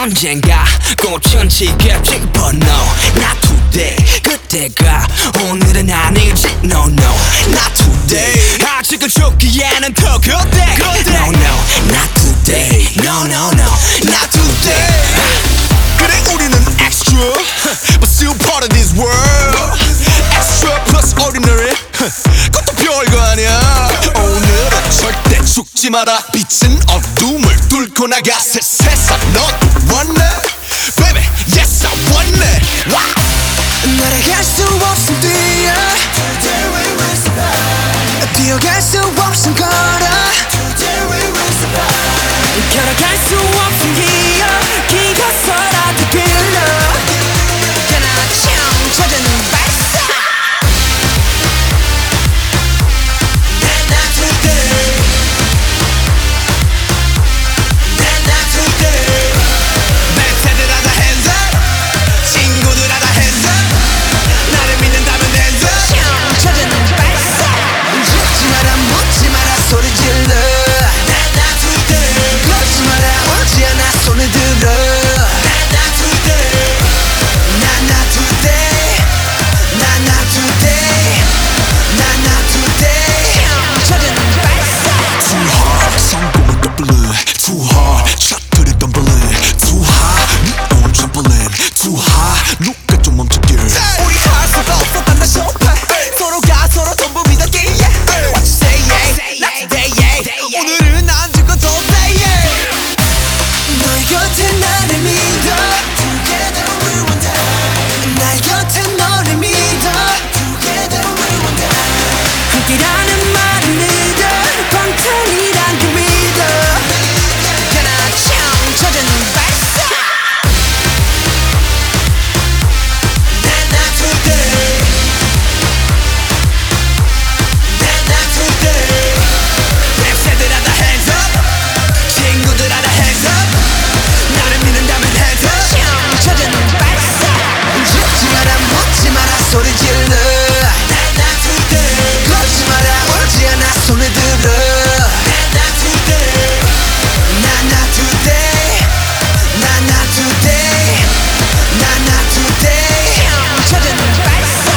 언젠가 꽃은 지겠지 but no not today 그때가 오늘은 아니지 no no not today 아직은 죽기에는 더 그때 no no not today no no no not today 그래 우리는 extra but still part of this world extra plus ordinary 그것도 별거 아니야 오늘은 절대 죽지 마라 빛은 어둠을 뚫고 나가 새 세상 넌 원해 baby yes I want it wow 날아갈 수 없음 뛰어 Today we will survive 뛰어갈 수 없음 걸어 Today we will survive 걸어갈 수 없음 기어 기어서라도 길러 그나 찾아는 발사 Not today Not today 멘트들 하다 hands up 친구들 하다 hands up 나를 믿는다면 hands up 찾아는 발사 죽지 마라 묻지 마라 소리 질러 Not today 걷지 마라 오지 않아 손을 들어 Not today Not today Not today Not today 찾아는 발사 Too hard 성공은 더블 Too hard 샷들이 덤블 Too high 네 own trampoline Too high 누가 좀 멈춰길 우리 할 수가 없었단 나 쇼파 서로가 서로 전부 믿었기에 What you say yeah Not today yeah 오늘은 안 죽어도 say yeah 너의 곁에 나를 믿어 Together we will die 나의 곁에 너를 믿어 Together we will die 함께라는 말을 믿어 방탄이란 그 믿어 그나 찾아는 발사 Not today Not today 랩새들 하다 hands up 친구들 하다 hands up 나를 믿는다면 hands up 찾아는 발사 죽지 마라 묻지 마라 소리 질러 Not today 걷지 마라 오지 않아 손을 들어 Not today Not today Not today Not today 찾아는 발사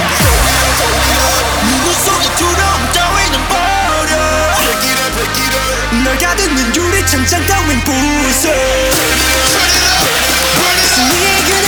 누구 소리처럼 따위는 버려 널 가득는 유리창장 따윈 부숴 Turn it up 승리의 그날